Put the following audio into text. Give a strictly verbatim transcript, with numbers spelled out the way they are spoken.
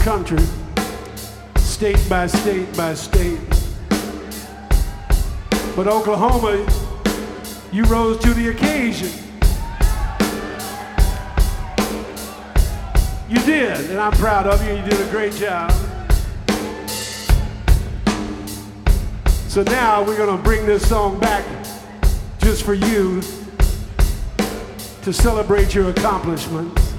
country, state by state by state. But Oklahoma, you rose to the occasion. You did, and I'm proud of you. You did a great job. So now we're gonna bring this song back just for you to celebrate your accomplishments.